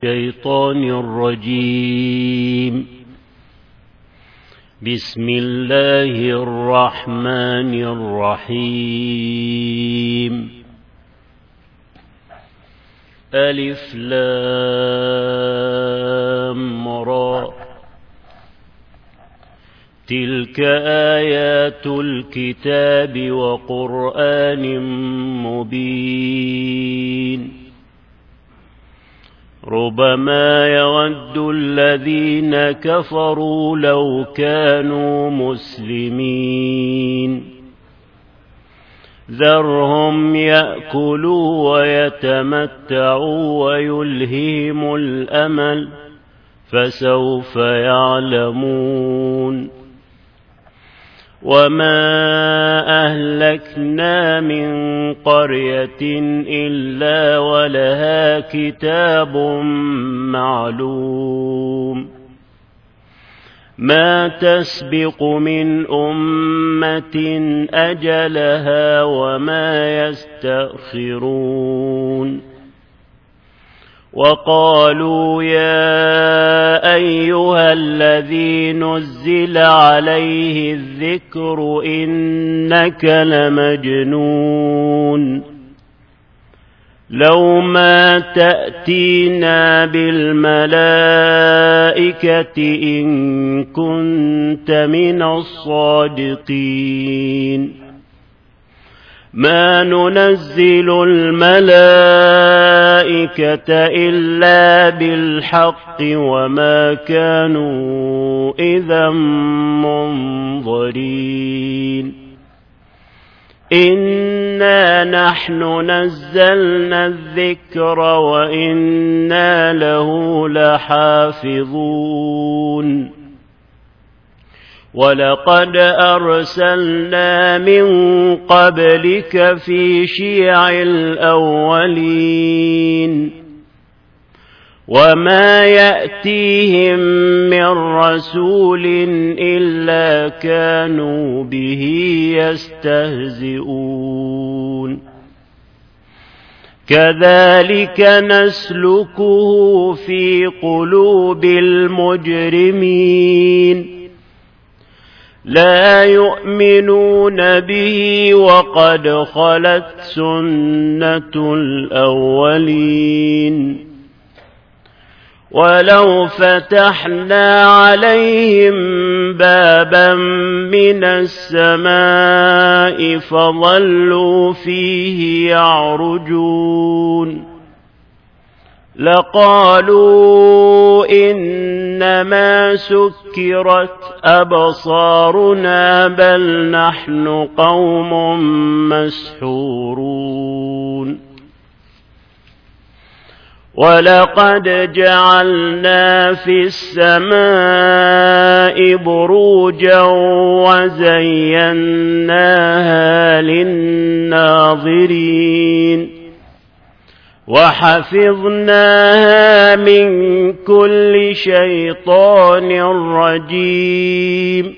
الشيطان الرجيم. بسم الله الرحمن الرحيم. ألف لام را. تلك آيات الكتاب وقرآن مبين. ربما يود الذين كفروا لو كانوا مسلمين. ذرهم يأكلوا ويتمتعوا ويلههم الأمل فسوف يعلمون. وما أهلكنا من قرية إلا ولها كتاب معلوم. ما تسبق من أمة أجلها وما يستأخرون. وقالوا يا أيها الذي نزل عليه الذكر إنك لمجنون. لو ما تأتينا بالملائكة إن كنت من الصادقين. ما ننزل الملائكة إلا بالحق وما كانوا إذا منظرين. إنا نحن نزلنا الذكر وإنا له لحافظون. ولقد أرسلنا من قبلك في شيع الأولين. وما يأتيهم من رسول إلا كانوا به يستهزئون. كذلك نسلكه في قلوب المجرمين. لا يؤمنون به وقد خلت سنة الأولين. ولو فتحنا عليهم بابا من السماء فظلوا فيه يعرجون لقالوا إنما سكرت أبصارنا بل نحن قوم مسحورون. ولقد جعلنا في السماء بروجا وزيناها للناظرين. وحفظناها من كل شيطان رجيم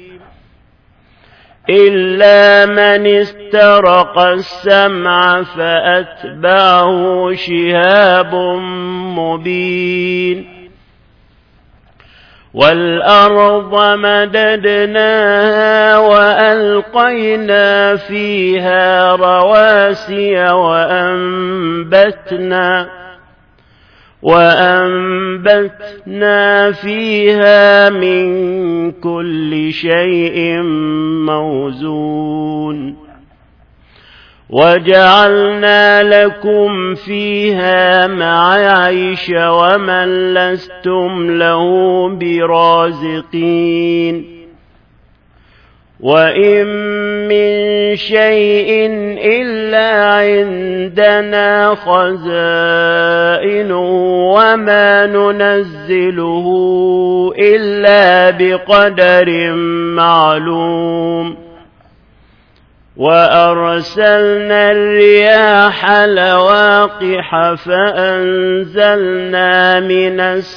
إلا من استرق السمع فأتبعه شهاب مبين. والأرض مددناها وألقينا فيها رواسي وأنبتنا فيها من كل شيء موزون. وجعلنا لكم فيها معايش ومن لستم له برازقين. وإن من شيء إلا عندنا خزائن وما ننزله إلا بقدر معلوم. وأرسلنا الرياح لواقح فأنزلنا من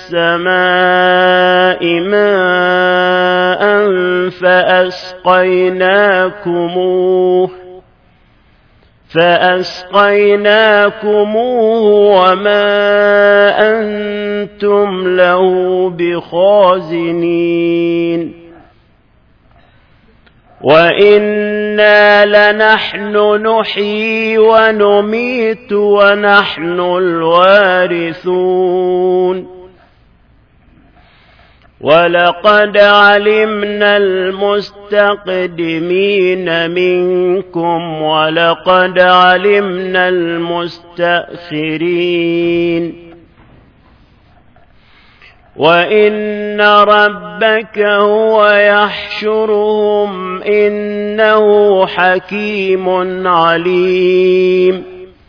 السماء ماء فأسقيناكموه فأسقيناكموه وما أنتم له بخازنين وإنا لنحن نحيي ونميت ونحن الوارثون ولقد علمنا المستقدمين منكم ولقد علمنا المستأخرين وإن ربك هو يحشرهم إنه حكيم عليم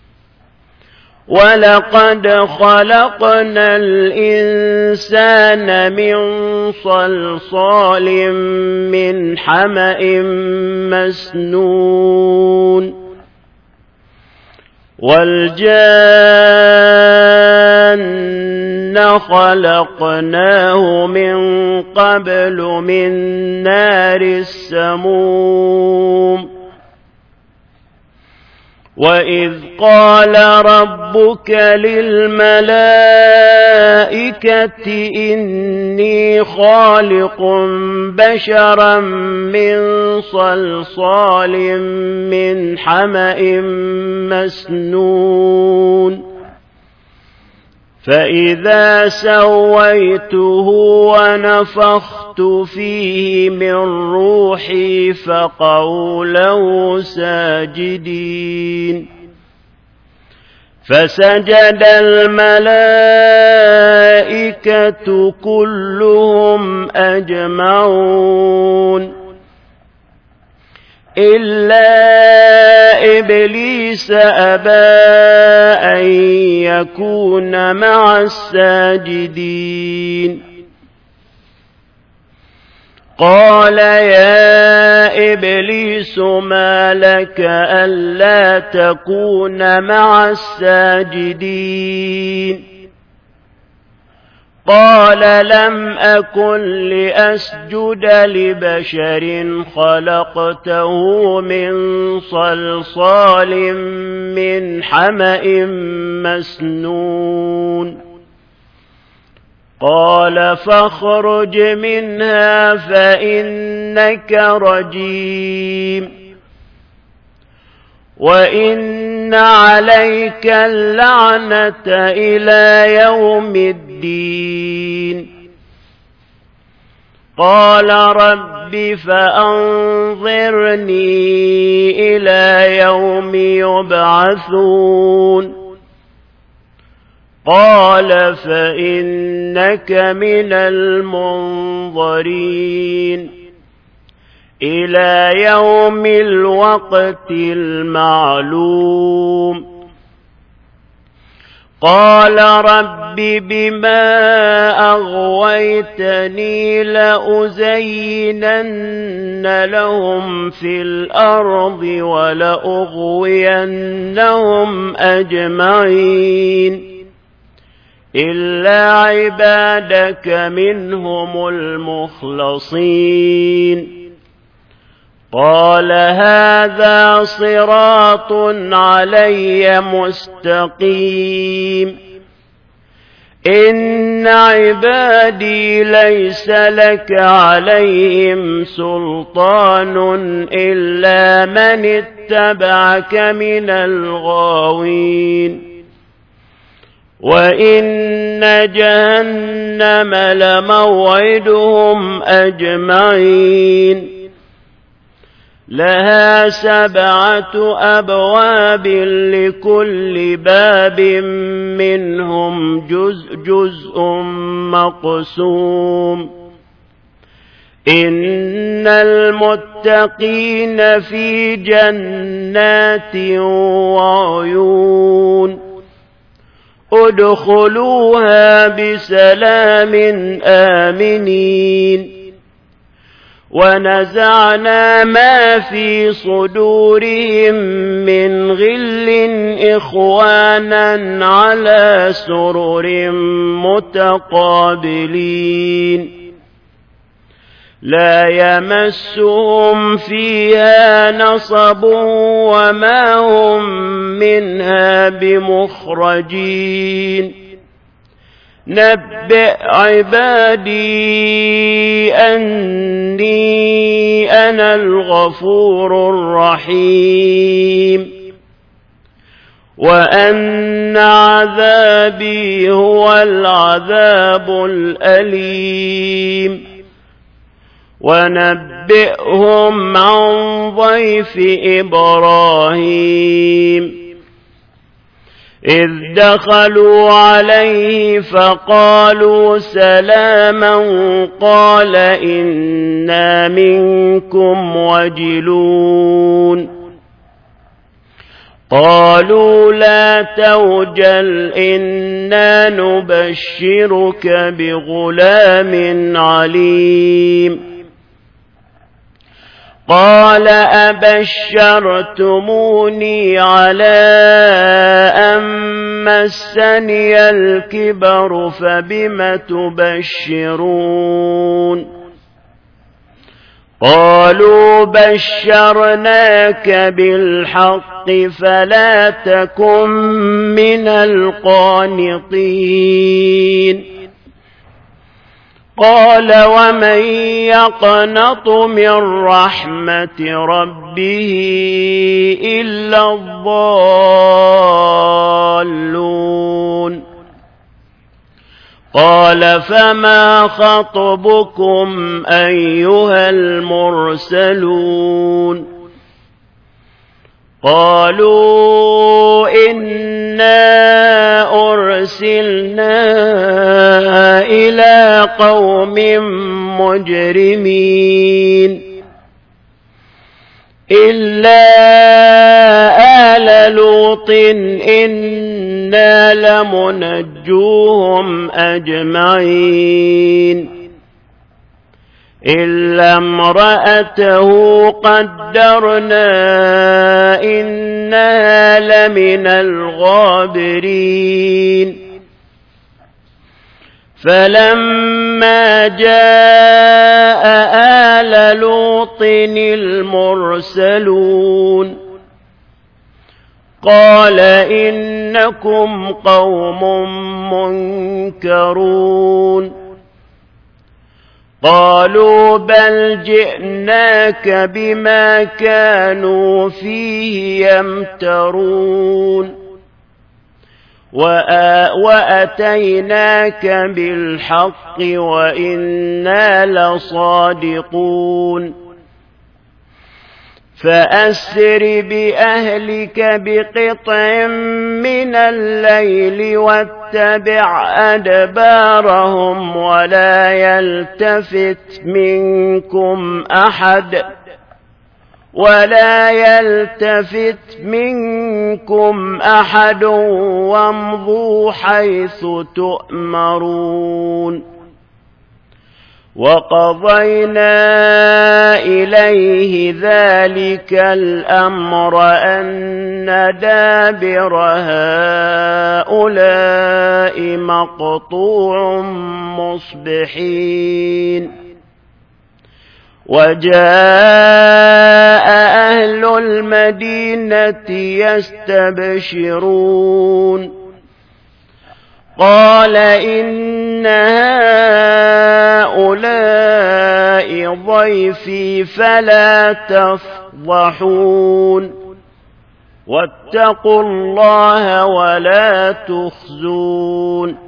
ولقد خلقنا الإنسان من صلصال من حمأ مسنون والجان خلقناه من قبل من نار السموم وإذ قال ربك للملائكة إني خالق بشرا من صلصال من حمأ مسنون فإذا سويته ونفخت فيه من روحي فقعوا له ساجدين فسجد الملائكة كلهم أجمعون إلا إبليس أبى أن يكون مع الساجدين قال يا إبليس ما لك ألا تكون مع الساجدين قال لم أكن لأسجد لبشر خلقته من صلصال من حمأ مسنون قال فاخرج منها فإنك رجيم وإن عليك اللعنة إلى يوم الدين قال رب فأنظرني إلى يوم يبعثون قال فإنك من المنظرين إلى يوم الوقت المعلوم قال رب بما أغويتني لأزينن لهم في الأرض ولأغوينهم أجمعين إلا عبادك منهم المخلصين قال هذا صراط علي مستقيم إن عبادي ليس لك عليهم سلطان إلا من اتبعك من الغاوين وإن جهنم لموعدهم أجمعين لها 7 أبواب لكل باب منهم جزء مقسوم إن المتقين في جنات وعيون ادخلوها بسلام آمنين ونزعنا ما في صدورهم من غل إخوانا على سرر متقابلين لا يمسهم فيها نصب وما هم منها بمخرجين نبئ عبادي أني أنا الغفور الرحيم وأن عذابي هو العذاب الأليم ونبئهم عن ضيف إبراهيم إذ دخلوا عليه فقالوا سلاما قال إنا منكم وجلون قالوا لا توجل إنا نبشرك بغلام عليم قال أبشرتموني على أن مسني الكبر فبم تبشرون قالوا بشرناك بالحق فلا تكن من القانطين قال ومن يقنط من رحمة ربه إلا الضالون قال فما خطبكم أيها المرسلون قالوا إنا أرسلنا إلى قوم مجرمين إلا آل لوط إنا لمنجوهم أجمعين إلا امرأته قدرنا إنها لمن الغابرين فلما جاء آل لوط المرسلون قال إنكم قوم منكرون قالوا بل جئناك بما كانوا فيه يمترون وأتيناك بالحق وإنا لصادقون فأسر بأهلك بقطع من الليل واتبع أدبارهم ولا يلتفت منكم أحد وامضوا حيث تؤمرون وقضينا إليه ذلك الأمر أن دابر هؤلاء مقطوع مصبحين وجاء أهل المدينة يستبشرون قال إن هؤلاء ضيفي فلا تفضحون واتقوا الله ولا تخزون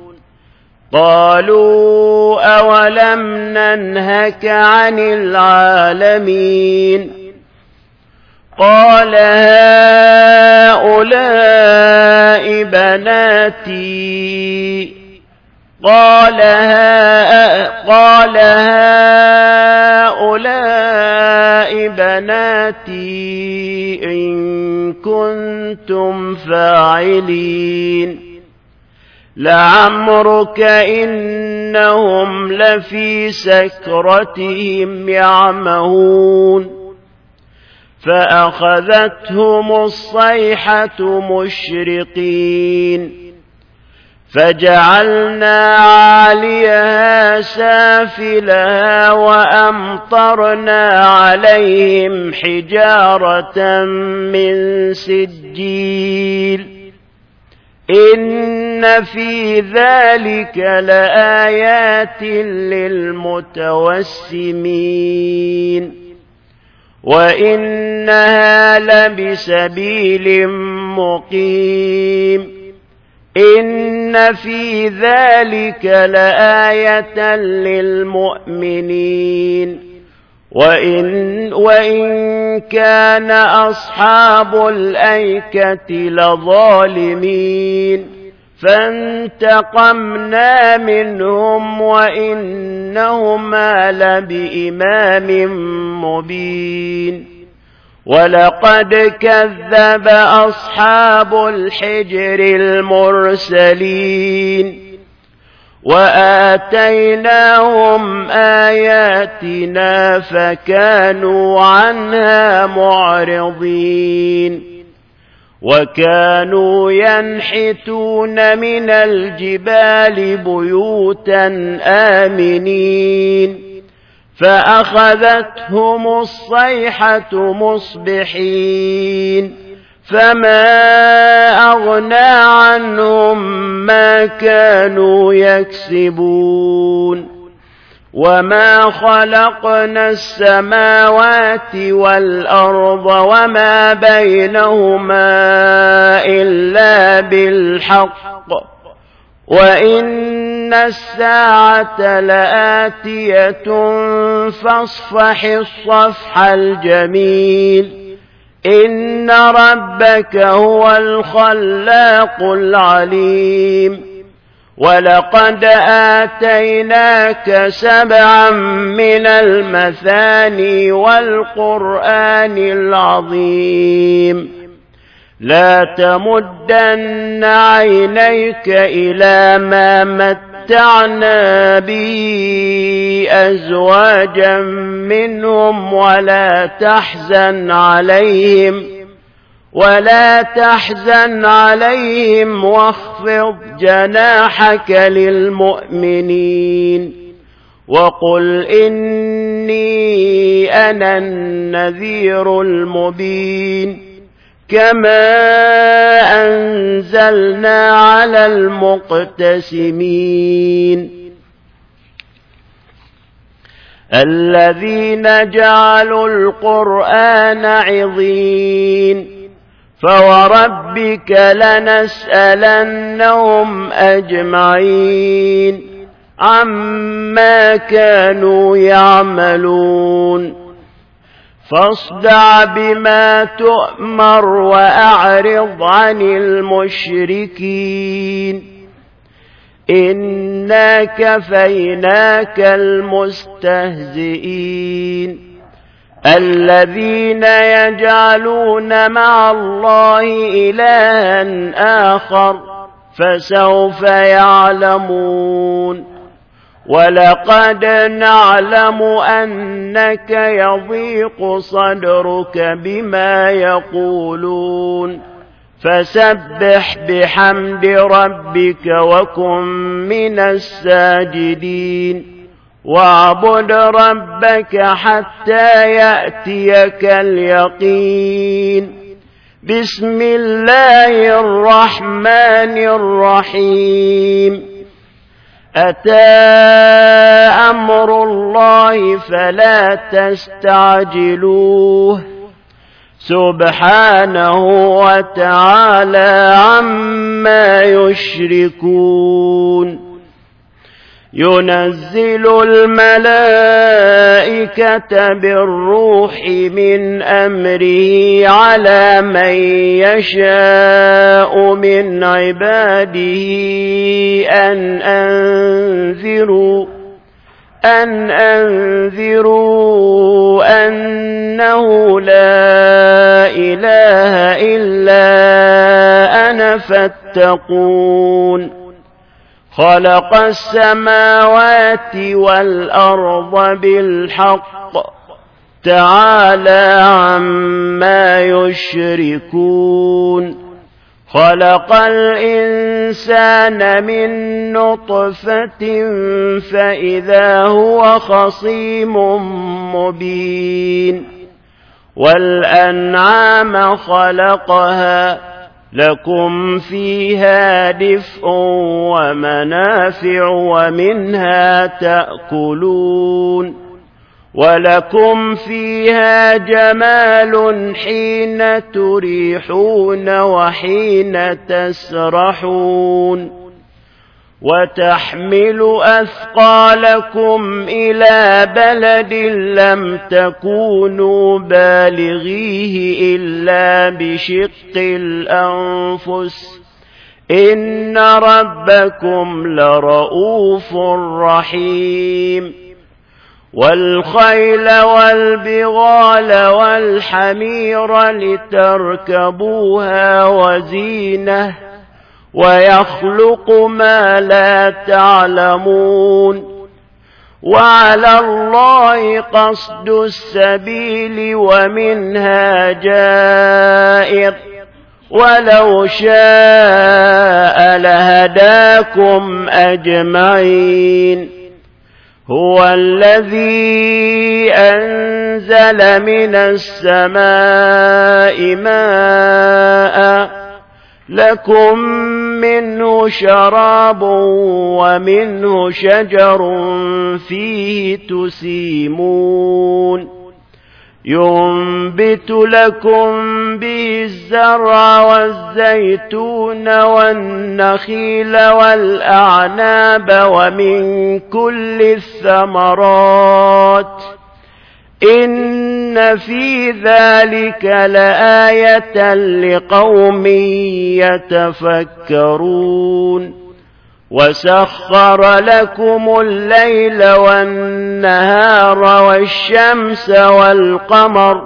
قالوا أولم ننهك عن العالمين قال هؤلاء بناتي قال هؤلاء بناتي إن كنتم فاعلين لعمرك إنهم لفي سكرتهم يعمهون فأخذتهم الصيحة مشرقين فجعلنا عاليها سافلها وأمطرنا عليهم حجارة من سجيل إن في ذلك لآيات للمتوسمين وإنها لبسبيل مقيم إن في ذلك لآية للمؤمنين وإن كان أصحاب الأيكة لظالمين فانتقمنا منهم وإنهما لبإمام مبين ولقد كذب أصحاب الحجر المرسلين وآتيناهم آياتنا فكانوا عنها معرضين وكانوا ينحتون من الجبال بيوتا آمنين فأخذتهم الصيحة مصبحين فما أغنى عنهم ما كانوا يكسبون وما خلقنا السماوات والأرض وما بينهما إلا بالحق وإن الساعة لآتية فاصفح الصفح الجميل إن ربك هو الخلاق العليم ولقد آتيناك 7 من المثاني والقرآن العظيم لا تمدن عينيك إلى ما متعنا به أزواجا منهم ولا تحزن عليهم واخفض جناحك للمؤمنين وقل إني أنا النذير المبين كما أنزلنا على المقتسمين الذين جعلوا القرآن عضين فوربك لنسألنهم أجمعين عما كانوا يعملون فاصدع بما تؤمر وأعرض عن المشركين إنا كفيناك المستهزئين الذين يجعلون مع الله إلها آخر فسوف يعلمون ولقد نعلم أنك يضيق صدرك بما يقولون فسبح بحمد ربك وكن من الساجدين واعبد ربك حتى يأتيك اليقين بسم الله الرحمن الرحيم أتى أمر الله فلا تستعجلوه سبحانه وتعالى عما يشركون ينزل الملائكة بالروح من أمره على من يشاء من عباده أن أنذروا أنه لا إله إلا أنا فاتقون خلق السماوات والأرض بالحق تعالى عما يشركون خلق الإنسان من نطفة فإذا هو خصيم مبين والأنعام خلقها لكم فيها دفء ومنافع ومنها تأكلون ولكم فيها جمال حين تريحون وحين تسرحون وتحمل أثقالكم إلى بلد لم تكونوا بالغيه إلا بشق الأنفس إن ربكم لرؤوف رحيم والخيل والبغال والحمير لتركبوها وزينة ويخلق ما لا تعلمون وعلى الله قصد السبيل ومنها جائر ولو شاء لهداكم أجمعين هو الذي أنزل من السماء ماء لكم منه شراب ومنه شجر فيه تسيمون ينبت لكم به الزرع والزيتون والنخيل والأعناب ومن كل الثمرات إن في ذلك لآية لقوم يتفكرون وسخر لكم الليل والنهار والشمس والقمر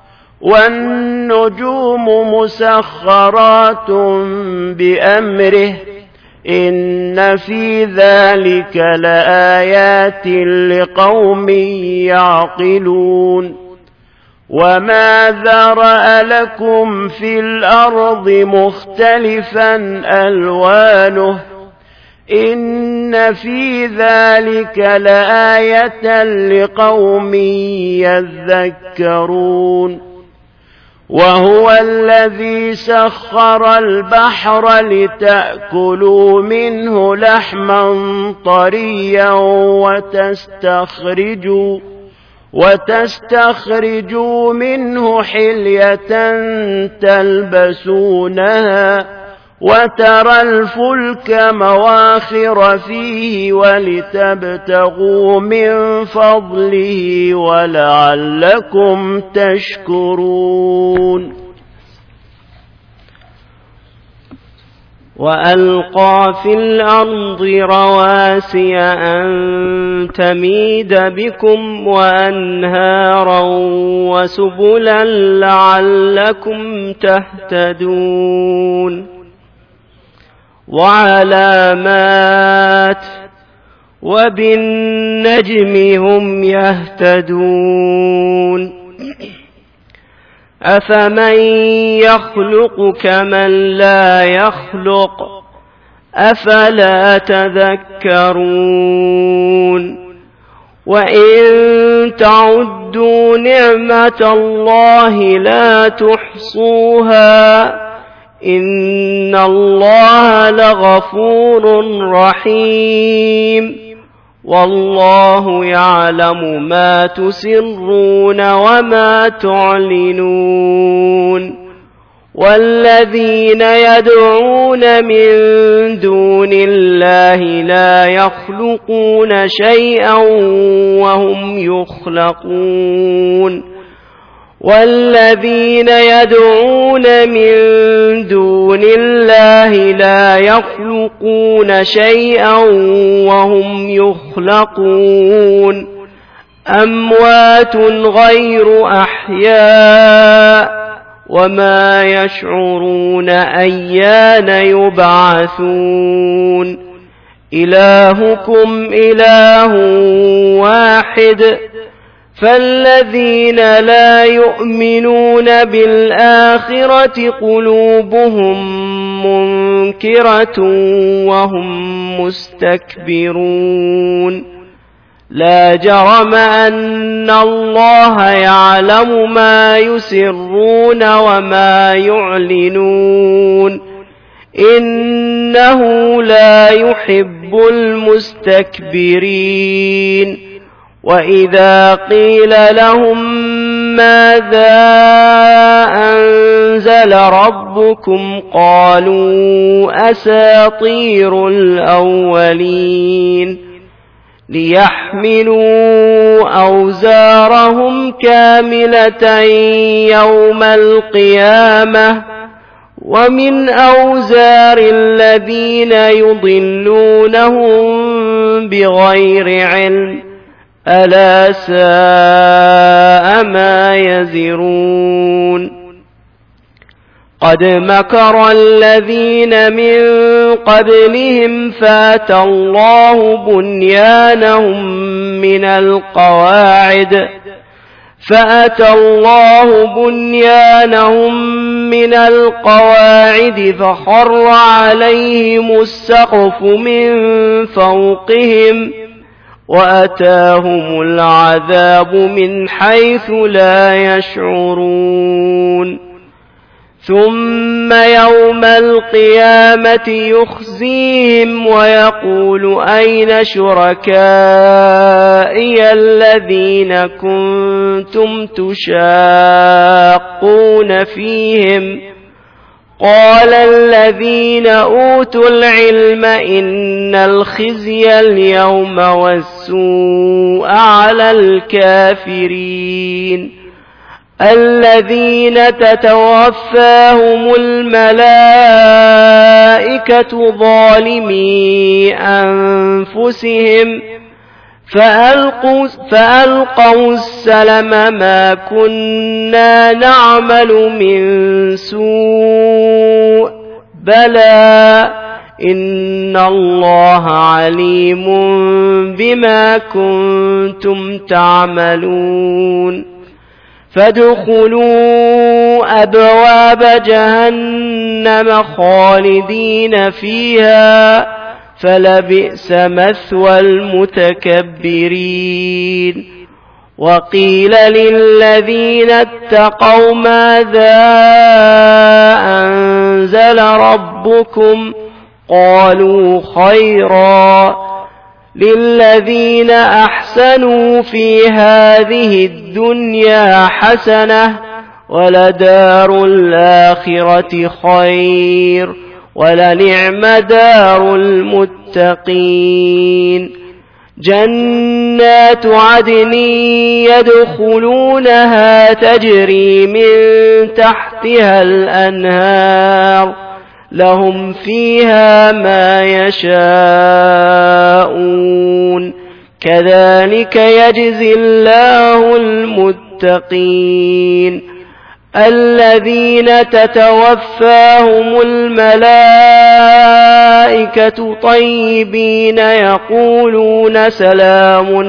والنجوم مسخرات بأمره إن في ذلك لآيات لقوم يعقلون وما ذرأ لكم في الأرض مختلفا ألوانه إن في ذلك لآية لقوم يذكرون وهو الذي سخر البحر لتأكلوا منه لحما طريا وتستخرجوا منه حلية تلبسونها وترى الفلك مواخر فيه ولتبتغوا من فضله ولعلكم تشكرون وألقى في الأرض رواسي أن تميد بكم وأنهارا وسبلا لعلكم تهتدون وعلامات وبالنجم هم يهتدون أفمن يخلق كمن لا يخلق أفلا تذكرون وإن تعدوا نعمة الله لا تحصوها إن الله لغفور رحيم والله يعلم ما تسرون وما تعلنون والذين يدعون من دون الله لا يخلقون شيئا وهم يخلقون والذين يدعون من دون الله لا يخلقون شيئا وهم يخلقون أموات غير أحياء وما يشعرون أيان يبعثون إلهكم إله واحد فالذين لا يؤمنون بالآخرة قلوبهم منكرة وهم مستكبرون لا جرم أن الله يعلم ما يسرون وما يعلنون إنه لا يحب المستكبرين وإذا قيل لهم ماذا أنزل ربكم قالوا أساطير الأولين ليحملوا أوزارهم كاملة يوم القيامة ومن أوزار الذين يضلونهم بغير علم ألا ساء ما يزرون قد مكر الذين من قبلهم فأتى الله بنيانهم من القواعد فخر عليهم السقف من فوقهم وأتاهم العذاب من حيث لا يشعرون ثم يوم القيامة يخزيهم ويقول أين شركائي الذين كنتم تشاقون فيهم قال الذين أوتوا العلم إن الخزي اليوم والسوء على الكافرين الذين تتوفاهم الملائكة ظالمي أنفسهم فألقوا السلم ما كنا نعمل من سوء بلى إن الله عليم بما كنتم تعملون فادخلوا أبواب جهنم خالدين فيها فلبئس مثوى المتكبرين وقيل للذين اتقوا ماذا أنزل ربكم قالوا خيرا للذين أحسنوا في هذه الدنيا حسنة ولدار الآخرة خير ولنعم دار المتقين جنات عدن يدخلونها تجري من تحتها الأنهار لهم فيها ما يشاءون كذلك يجزي الله المتقين الذين تتوفاهم الملائكة طيبين يقولون سلام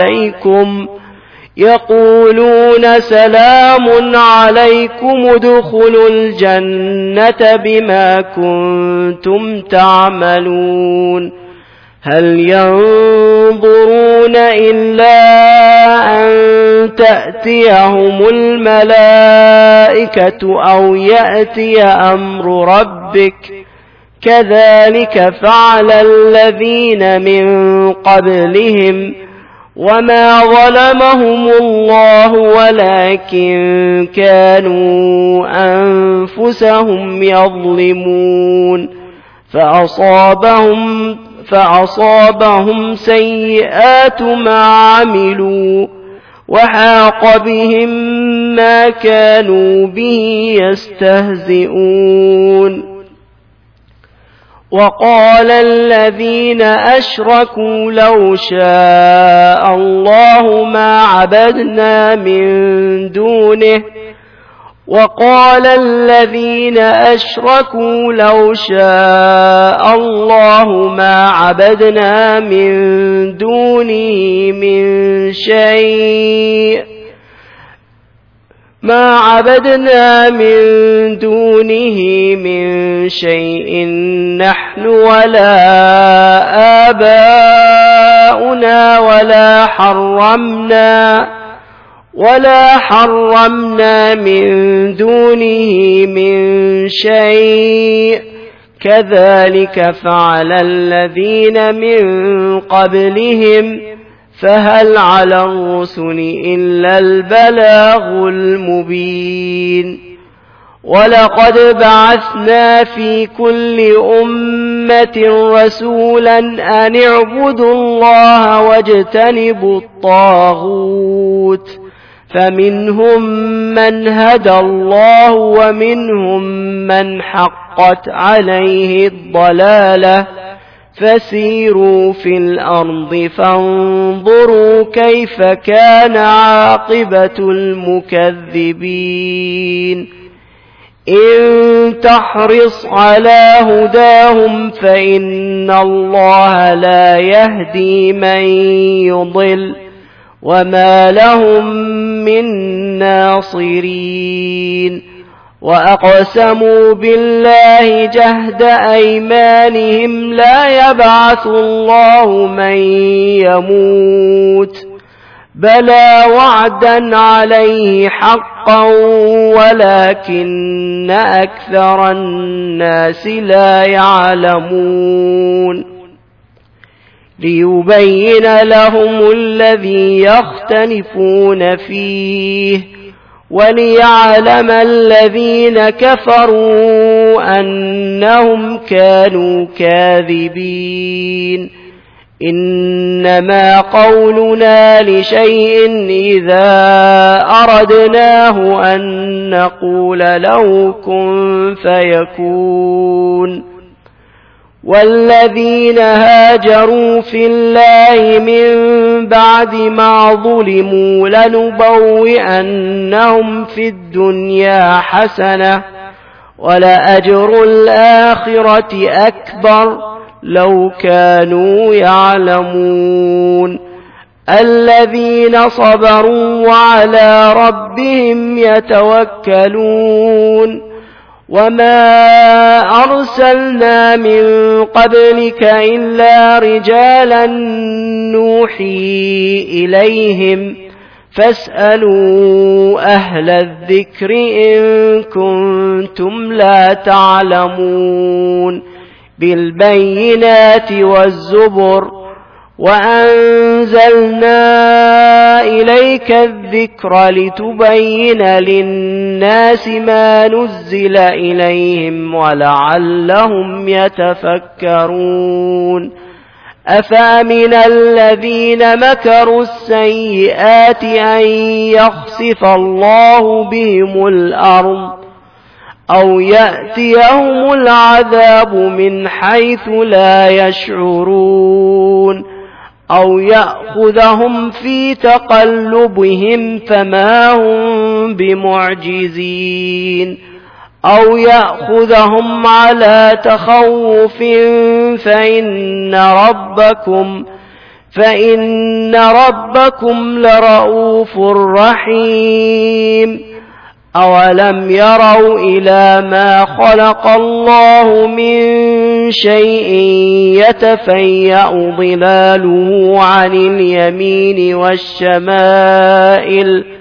عليكم ادخلوا الجنة بما كنتم تعملون هل ينظرون إلا أن تأتيهم الملائكة أو يأتي أمر ربك كذلك فعل الذين من قبلهم وما ظلمهم الله ولكن كانوا أنفسهم يظلمون فأصابهم سيئات ما عملوا وحاق بهم ما كانوا به يستهزئون وقال الذين أشركوا لو شاء الله ما عبدنا من دونه وقال الذين أشركوا لو شاء الله ما عبدنا من دونه من شيء نحن ولا آباؤنا ولا حرمنا من دونه من شيء كذلك فعل الذين من قبلهم فهل على الرسل إلا البلاغ المبين ولقد بعثنا في كل أمة رسولا أن اعبدوا الله واجتنبوا الطاغوت فمنهم من هدى الله ومنهم من حقت عليه الضلالة فسيروا في الأرض فانظروا كيف كان عاقبة المكذبين إن تحرص على هداهم فإن الله لا يهدي من يضل وما لهم من ناصرين وأقسموا بالله جهد أيمانهم لا يبعث الله من يموت بلى وعدا عليه حقا ولكن أكثر الناس لا يعلمون ليبين لهم الذي يختلفون فيه وليعلم الذين كفروا أنهم كانوا كاذبين إنما قولنا لشيء إذا أردناه أن نقول له كن فيكون والذين هاجروا في الله من بعد ما ظلموا لنبوئنهم في الدنيا حسنة ولأجر الآخرة أكبر لو كانوا يعلمون الذين صبروا وعلى ربهم يتوكلون وما أرسلنا من قبلك إلا رجالا نوحي إليهم فاسألوا أهل الذكر إن كنتم لا تعلمون بالبينات والزبر وأنزلنا إليك الذكر لتبين للناس ما نزل إليهم ولعلهم يتفكرون أفأمن الذين مكروا السيئات أن يخسف الله بهم الأرض أو يأتيهم العذاب من حيث لا يشعرون أو يأخذهم في تقلبهم فما هم بمعجزين أو يأخذهم على تخوف فإن ربكم لرؤوف رحيم أولم يروا إلى ما خلق الله من شيء يتفيأ ظلاله عن اليمين والشمائل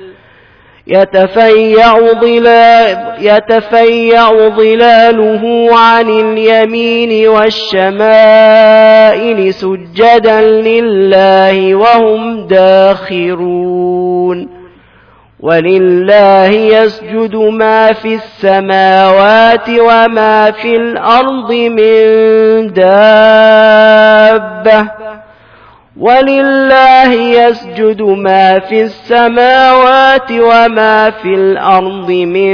يتفيأ ظلاله عن اليمين والشمائل سجدا لله وهم داخرون ولله يسجد ما في السماوات وما في الأرض من دابة ولله يسجد ما في السماوات وما في الأرض من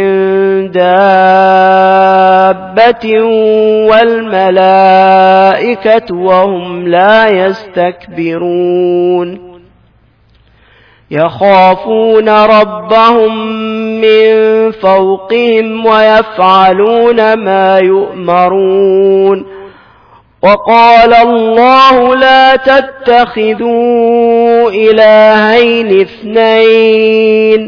دابة والملائكة وهم لا يستكبرون يخافون ربهم من فوقهم ويفعلون ما يؤمرون. وقال الله لا تتخذوا إلهين اثنين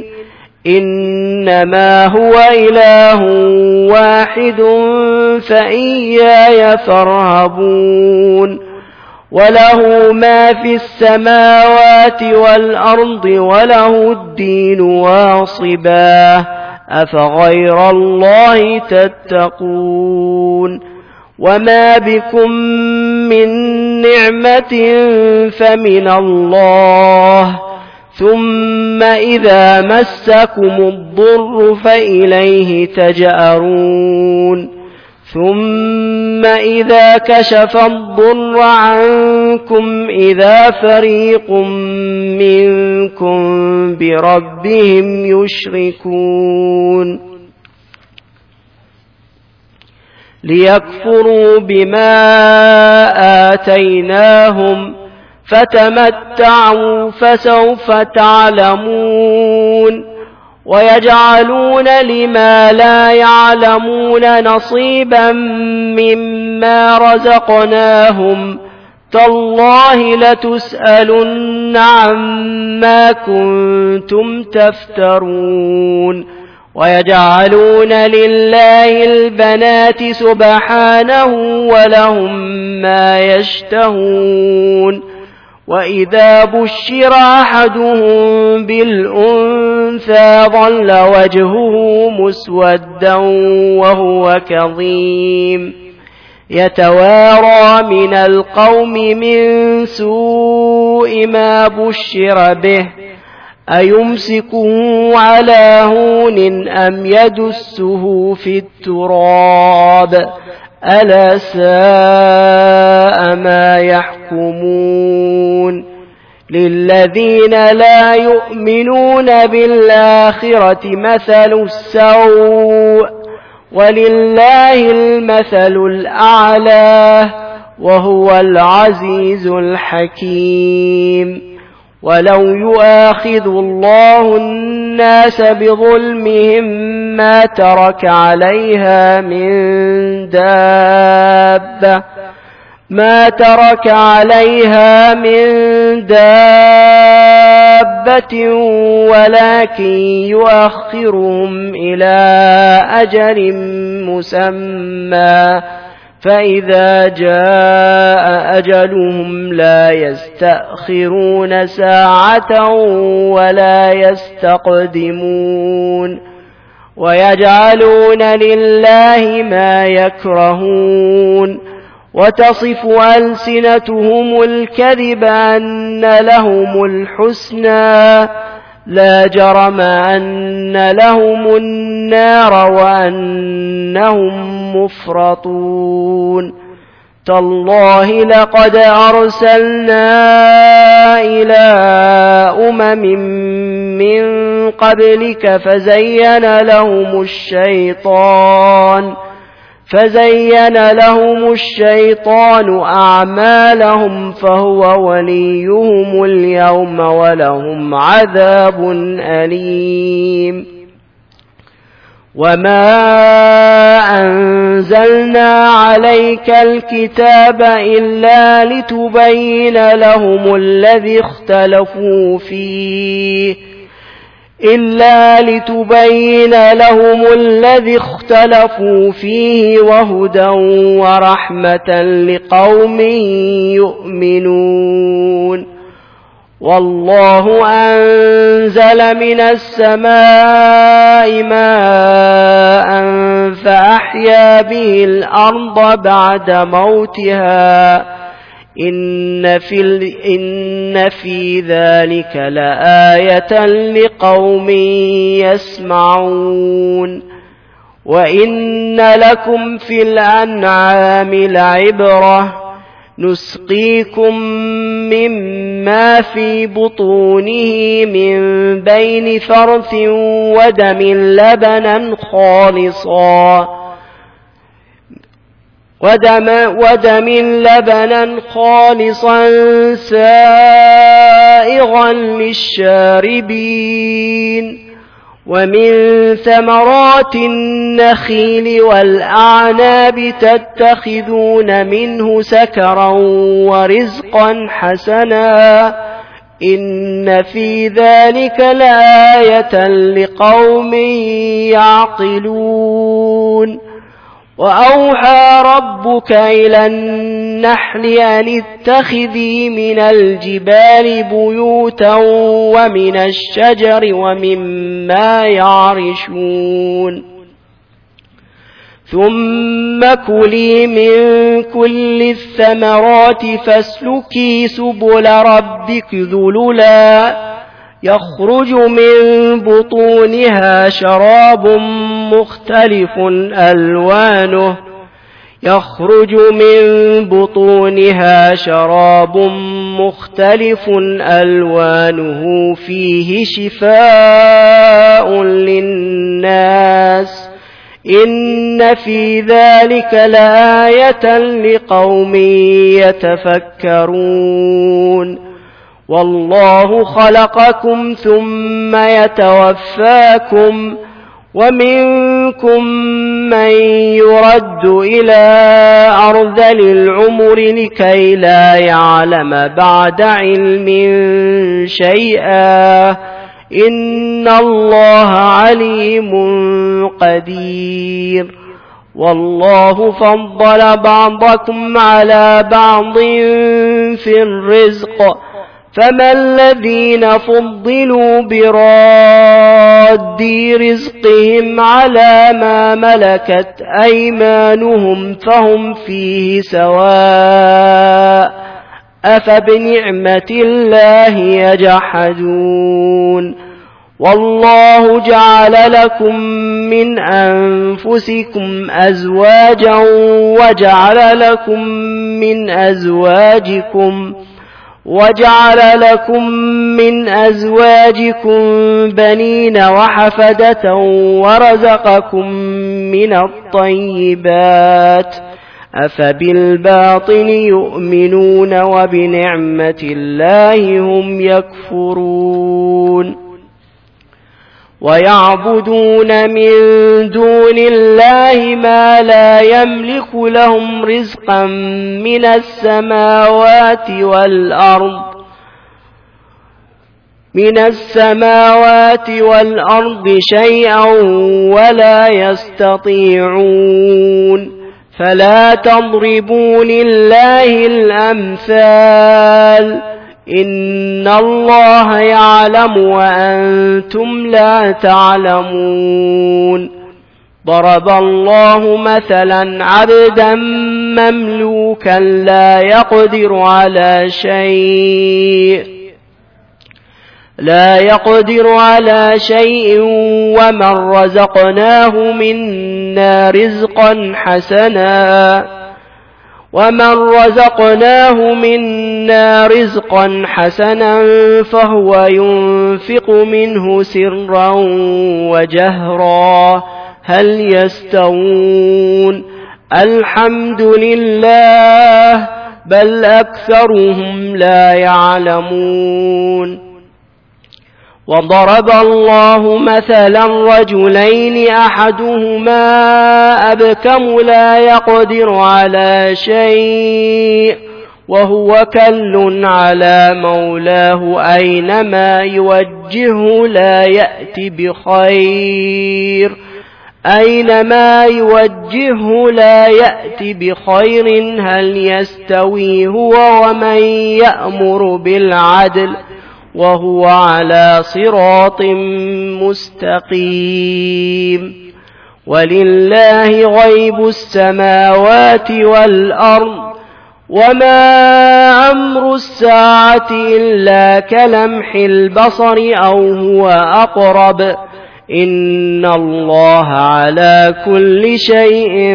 إنما هو إله واحد فإياي فارهبون. وله ما في السماوات والأرض وله الدين واصبا أفغير الله تتقون. وما بكم من نعمة فمن الله ثم إذا مسكم الضر فإليه تجأرون. ثم إذا كشف الضر عنكم إذا فريق منكم بربهم يشركون ليكفروا بما آتيناهم فتمتعوا فسوف تعلمون. ويجعلون لما لا يعلمون نصيبا مما رزقناهم تالله لتسألن عما كنتم تفترون. ويجعلون لله البنات سبحانه ولهم ما يشتهون. وإذا بشر أحدهم بالأنثى ظل وجهه مسودا وهو كظيم يتوارى من القوم من سوء ما بشر به أيمسكه على هون أم يدسه في التراب ألا ساء ما يحكمون. للذين لا يؤمنون بالآخرة مثل السوء ولله المثل الأعلى وهو العزيز الحكيم. ولو يؤاخذ الله الناس بظلمهم ما ترك عليها من دابة ولكن يؤخرهم إلى أجل مسمى فإذا جاء أجلهم لا يستأخرون ساعة ولا يستقدمون. ويجعلون لله ما يكرهون وتصف ألسنتهم الكذب أن لهم الحسنى لا جرم أن لهم النار وأنهم مفرطون. تالله لقد أرسلنا إلى أمم من قبلك فزين لهم الشيطان أعمالهم فهو وليهم اليوم ولهم عذاب أليم. وما أنزلنا عليك الكتاب إلا لتبين لهم الذي اختلفوا فيه وهدى ورحمة لقوم يؤمنون. والله أنزل من السماء ماء فأحيا به الأرض بعد موتها إن في ذلك لآية لقوم يسمعون. وإن لكم في الأنعام لعبرة نسقيكم مما في بطونه من بين فرث ودم لبنا خالصا سائغا خالصا للشاربين ومن ثمرات النخيل والأعناب تتخذون منه سكرا ورزقا حسنا إن في ذلك لآية لقوم يعقلون وأوحى ربك إلى النحل أن اتخذي من الجبال بيوتا ومن الشجر ومما يعرشون ثم كلي من كل الثمرات فاسلكي سبل ربك ذللا يخرج من بطونها شراب مختلف ألوانه فيه شفاء للناس إن في ذلك لآية لقوم يتفكرون والله خلقكم ثم يتوفاكم ومنكم من يرد إلى أرذل العمر لكي لا يعلم بعد علم شيئا إن الله عليم قدير والله فضل بعضكم على بعض في الرزق فما الذين فضلوا براد رزقهم على ما ملكت أيمانهم فهم فيه سواء أفبنعمة الله يجحدون والله جعل لكم من أنفسكم أزواجا وجعل لكم من أزواجكم بنين وحفدة ورزقكم من الطيبات أفبالباطل يؤمنون وبنعمة الله هم يكفرون ويعبدون من دون الله ما لا يملك لهم رزقا من السماوات والأرض شيئا ولا يستطيعون فلا تضربوا لله الأمثال إن الله يعلم وأنتم لا تعلمون ضرب الله مثلا عبدا مملوكا لا يقدر على شيء ومن رزقناه منا رزقا حسنا فهو ينفق منه سرا وجهرا هل يستوون الحمد لله بل أكثرهم لا يعلمون وضرب الله مثلا رجلين أحدهما أبكم لا يقدر على شيء وهو كل على مولاه أينما يوجهه لا يأتي بخير هل يستوي هو ومن يأمر بالعدل وهو على صراط مستقيم ولله غيب السماوات والأرض وما أمر الساعة إلا كلمح البصر أو هو أقرب إن الله على كل شيء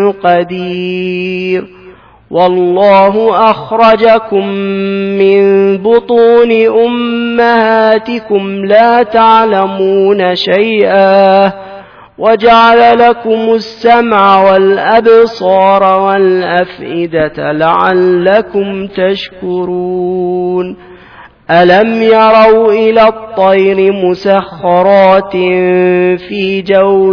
قدير والله أخرجكم من بطون أمهاتكم لا تعلمون شيئا وجعل لكم السمع والأبصار والأفئدة لعلكم تشكرون ألم يروا إلى الطير مسخرات في جو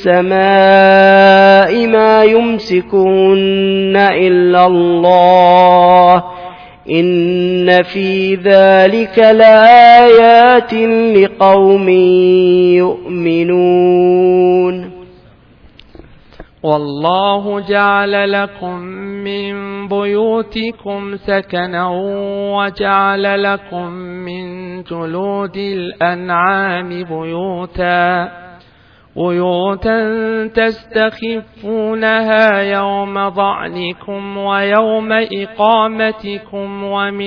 السماء ما يمسكهن إلا الله إن في ذلك لآيات لقوم يؤمنون. والله جعل لكم من بيوتكم سكنا وجعل لكم من جلود الأنعام بيوتا تستخفونها يوم ضعنكم ويوم إقامتكم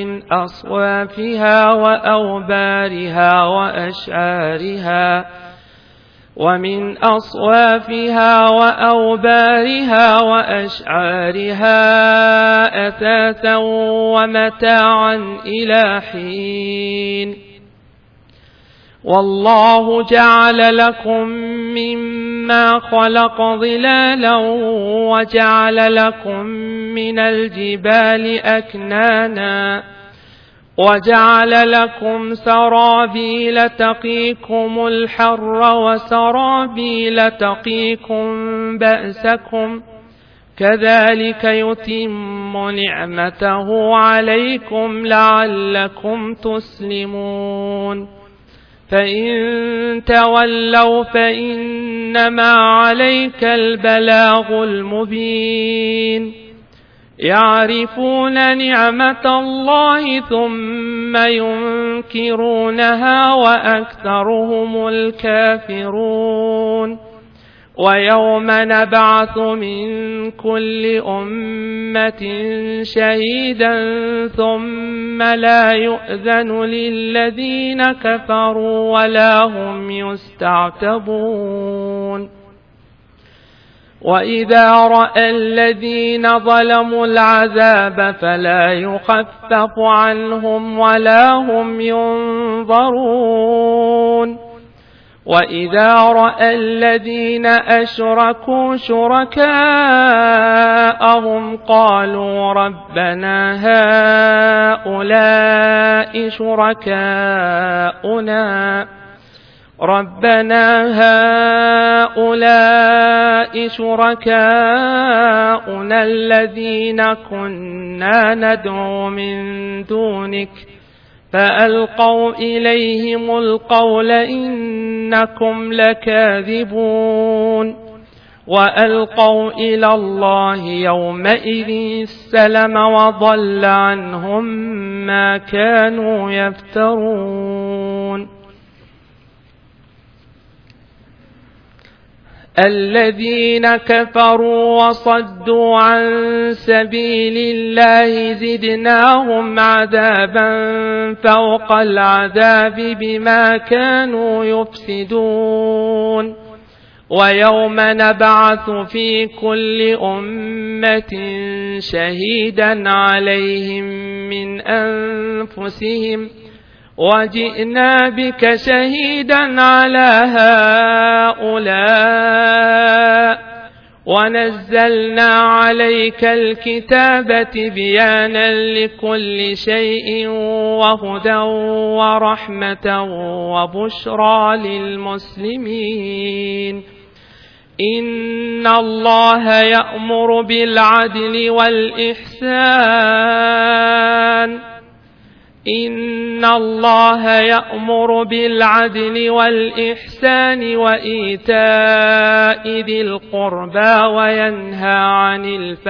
ومن أصوافها وأوبارها وأشعارها أثاثا ومتاعا إلى حين. والله جعل لكم مما خلق ظلالا وجعل لكم من الجبال أكنانا وجعل لكم سرابيل تقيكم الحر وسرابيل تقيكم بأسكم كذلك يتم نعمته عليكم لعلكم تسلمون. فإن تولوا فإنما عليك البلاغ المبين. يعرفون نعمة الله ثم ينكرونها وأكثرهم الكافرون. ويوم نبعث من كل أمة شهيدا ثم لا يؤذن للذين كفروا ولا هم يستعتبون. وإذا رأى الذين ظلموا العذاب فلا يخفف عنهم ولا هم ينظرون. وإذا رأى الذين أشركوا شركاءهم قالوا ربنا هؤلاء شركاؤنا الذين كنا ندعو من دونك فألقوا إليهم القول إنكم لكاذبون. وألقوا إلى الله يومئذ السلم وضل عنهم ما كانوا يفترون. الذين كفروا وصدوا عن سبيل الله زدناهم عذابا فوق العذاب بما كانوا يفسدون. ويوم نبعث في كل أمة شهيدا عليهم من أنفسهم وجئنا بك شهيدا على هؤلاء ونزلنا عليك الكتاب بيانا لكل شيء وهدى ورحمة وبشرى للمسلمين. إن الله يأمر بالعدل والإحسان وإيتاء ذي القربى وينهى عن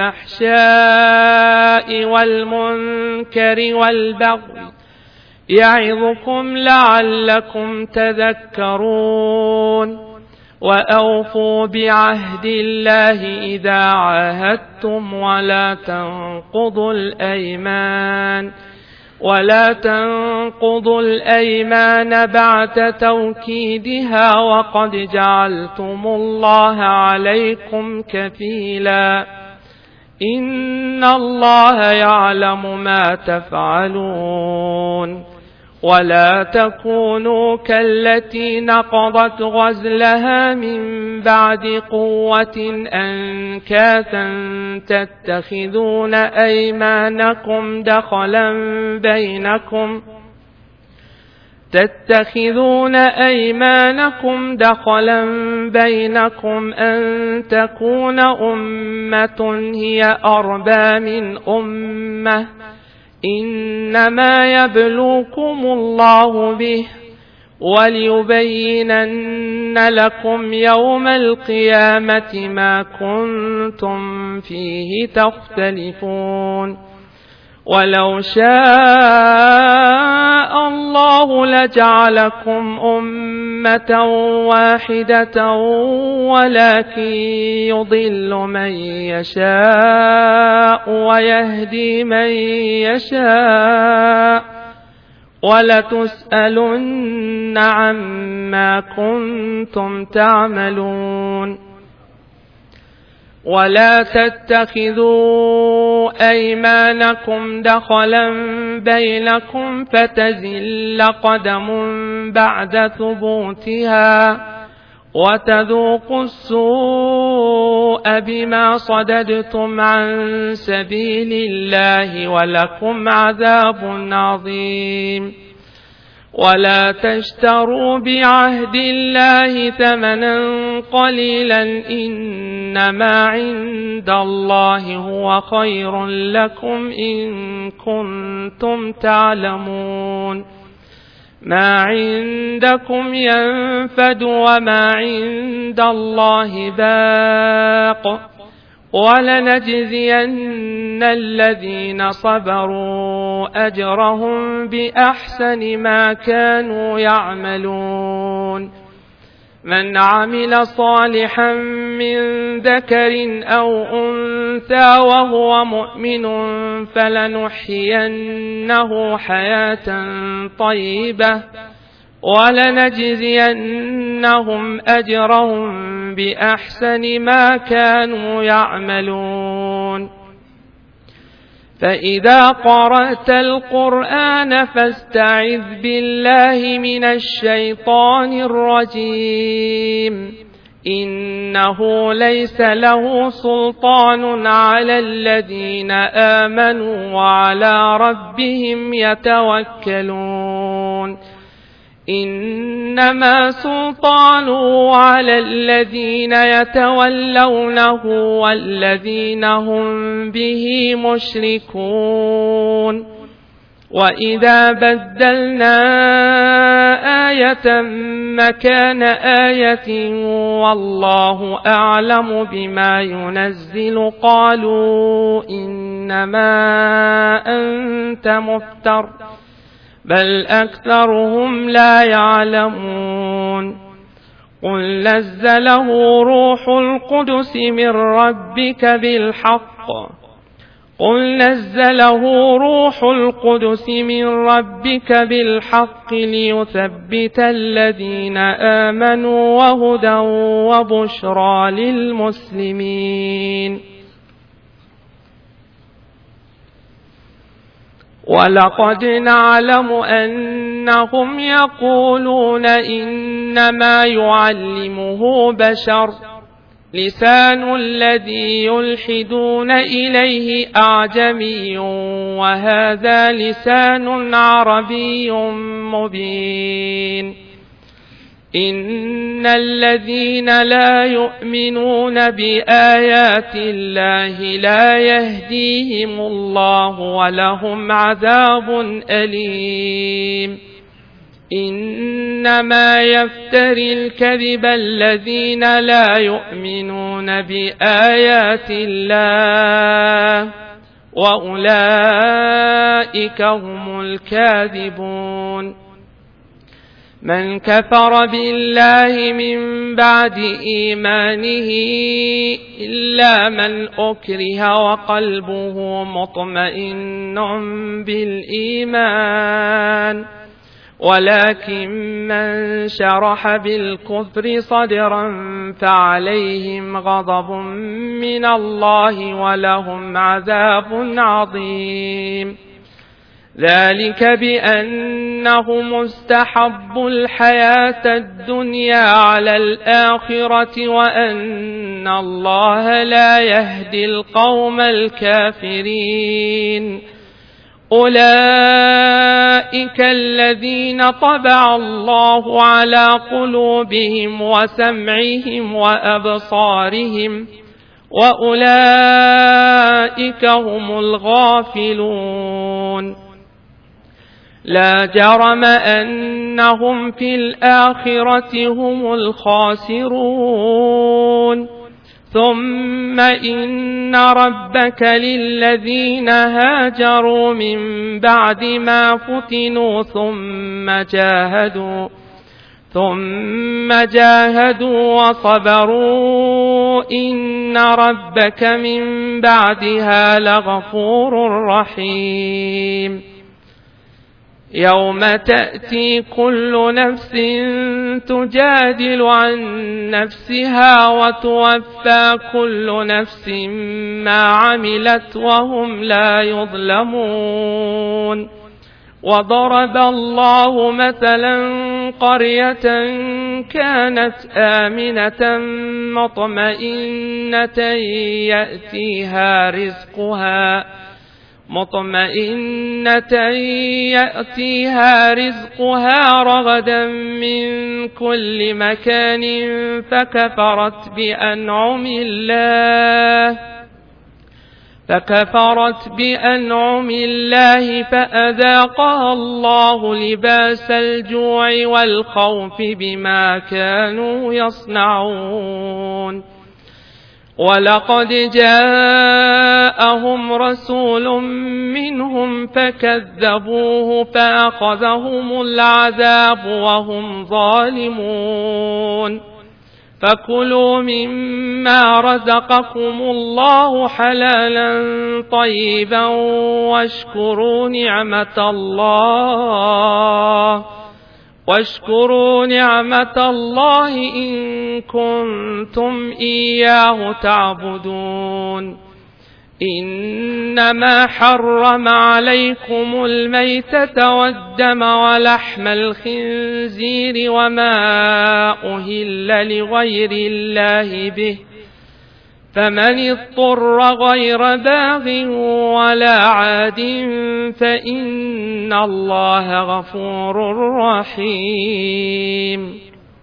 الفحشاء والمنكر والبغي يعظكم لعلكم تذكرون. وأوفوا بعهد الله إذا عاهدتم ولا تنقضوا الأيمان بعد توكيدها وقد جعلتم الله عليكم كفيلا. إن الله يعلم ما تفعلون. ولا تكونوا كالتي نقضت غزلها من بعد قوة أنكاثا تتخذون أيمانكم دخلا بينكم تتخذون أيمانكم دخلا بينكم أن تكون أمة هي أربى من أمة إنما يبلوكم الله به وليبينن لكم يوم القيامة ما كنتم فيه تختلفون ولو شاء الله لجعلكم أمة واحدة ولكن يضل من يشاء ويهدي من يشاء ولتسألن عما كنتم تعملون ولا تتخذوا أيمانكم دخلا بينكم فتزل قدم بعد ثبوتها وتذوقوا السوء بما صددتم عن سبيل الله ولكم عذاب عظيم ولا تشتروا بعهد الله ثمنا قليلا إنما عند الله هو خير لكم إن كنتم تعلمون ما عندكم ينفد وما عند الله باق ولنجزين الذين صبروا أجرهم بأحسن ما كانوا يعملون من عمل صالحا من ذكر أو أنثى وهو مؤمن فلنحيينه حياة طيبة ولنجزينهم أجرهم بأحسن ما كانوا يعملون فإذا قرأت القرآن فاستعذ بالله من الشيطان الرجيم إنه ليس له سلطان على الذين آمنوا وعلى ربهم يتوكلون إنما سلطانه على الذين يتولونه والذين هم به مشركون وإذا بدلنا آية مكان آية والله أعلم بما ينزل قالوا إنما أنت مفتر بل أكثرهم لا يعلمون قل نزله روح القدس من ربك بالحق ليثبت الذين آمنوا وهدى وبشرى للمسلمين ولقد نعلم أنهم يقولون إنما يعلمه بشر لسان الذي يلحدون إليه أعجمي وهذا لسان عربي مبين إن الذين لا يؤمنون بآيات الله لا يهديهم الله ولهم عذاب أليم إنما يفتري الكذب الذين لا يؤمنون بآيات الله وأولئك هم الكاذبون من كفر بالله من بعد إيمانه إلا من أكره وقلبه مطمئن بالإيمان ولكن من شرح بالكفر صدرا فعليهم غضب من الله ولهم عذاب عظيم ذلك بأنهم استحبوا الحياة الدنيا على الآخرة وأن الله لا يهدي القوم الكافرين أولئك الذين طبع الله على قلوبهم وسمعهم وأبصارهم وأولئك هم الغافلون لا جرم أنهم في الآخرة هم الخاسرون ثم إن ربك للذين هاجروا من بعد ما فتنوا ثم جاهدوا وصبروا إن ربك من بعدها لغفور رحيم يوم تأتي كل نفس تجادل عن نفسها وتوفى كل نفس ما عملت وهم لا يظلمون وضرب الله مثلا قرية كانت آمنة مطمئنة يأتيها رزقها رغدا من كل مكان فكفرت بأنعم الله فأذاقها الله لباس الجوع والخوف بما كانوا يصنعون ولقد جاءهم رسول منهم فكذبوه فأخذهم العذاب وهم ظالمون فكلوا مما رزقكم الله حلالا طيبا واشكروا نعمة الله إن كنتم إياه تعبدون إنما حرم عليكم الميتة والدم ولحم الخنزير وما أهل لغير الله به فمن اضطر غير باغ ولا عاد فإن الله غفور رحيم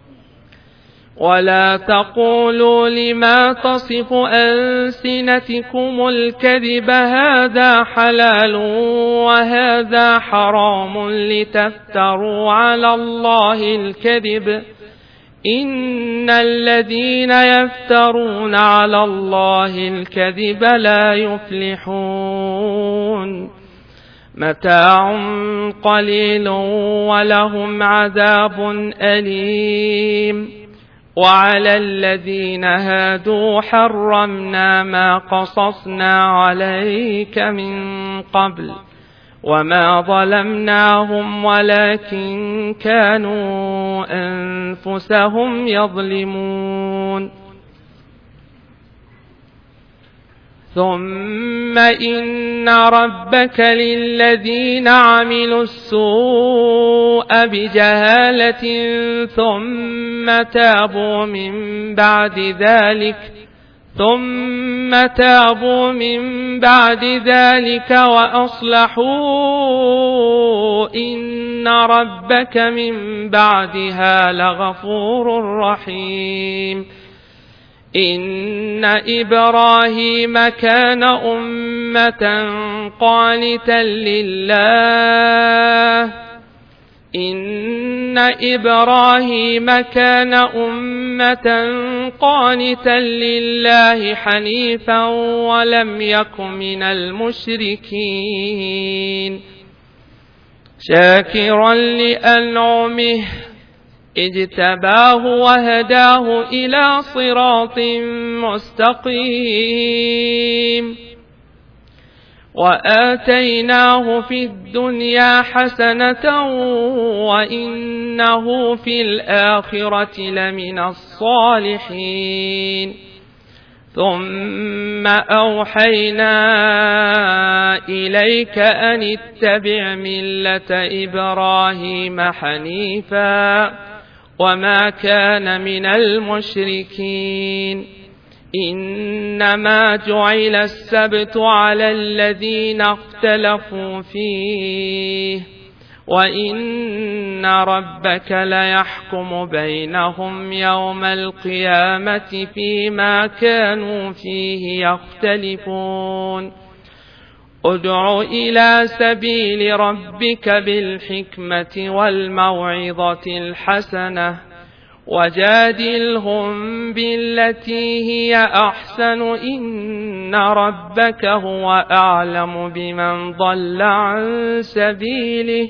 ولا تقولوا لما تصف ألسنتكم الكذب هذا حلال وهذا حرام لتفتروا على الله الكذب إن الذين يفترون على الله الكذب لا يفلحون متاع قليل ولهم عذاب أليم وعلى الذين هادوا حرمنا ما قصصنا عليك من قبل وما ظلمناهم ولكن كانوا أنفسهم يظلمون ثم إن ربك للذين عملوا السوء بجهالة ثم تابوا من بعد ذلك وأصلحوا إن ربك من بعدها لغفور رحيم إن إبراهيم كان أمة قانتا لله حنيفا ولم يك من المشركين شاكرا لأنعمه اجتباه وهداه إلى صراط مستقيم وآتيناه في الدنيا حسنة وإنه في الآخرة لمن الصالحين ثم أوحينا إليك أن اتبع ملة إبراهيم حنيفا وما كان من المشركين إنما جعل السبت على الذين اختلفوا فيه وإن ربك ليحكم بينهم يوم القيامة فيما كانوا فيه يختلفون ادع إلى سبيل ربك بالحكمة والموعظة الحسنة وجادلهم بالتي هي أحسن إن ربك هو أعلم بمن ضل عن سبيله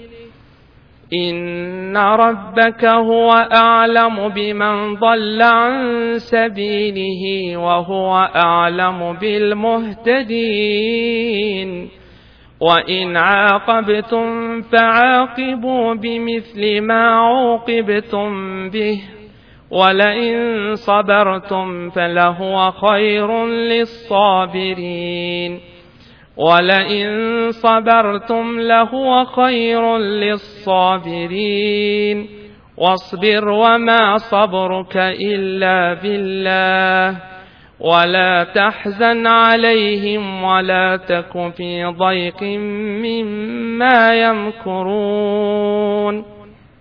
إن ربك هو أعلم بمن ضل عن سبيله وهو أعلم بالمهتدين وإن عاقبتم فعاقبوا بمثل ما عوقبتم به ولئن صبرتم فلهو خير للصابرين ولئن صبرتم لهو خير للصابرين واصبر وما صبرك إلا بالله ولا تحزن عليهم ولا تك في ضيق مما يمكرون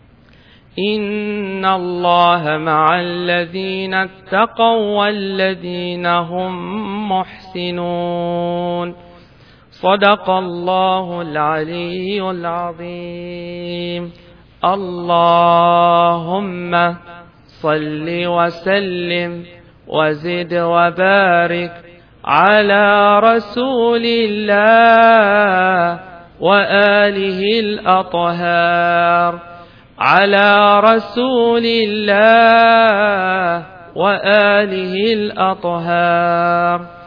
إن الله مع الذين اتقوا والذين هم محسنون صدق الله العلي العظيم اللهم صل وسلم وزد وبارك على رسول الله وآله الأطهار على رسول الله وآله الأطهار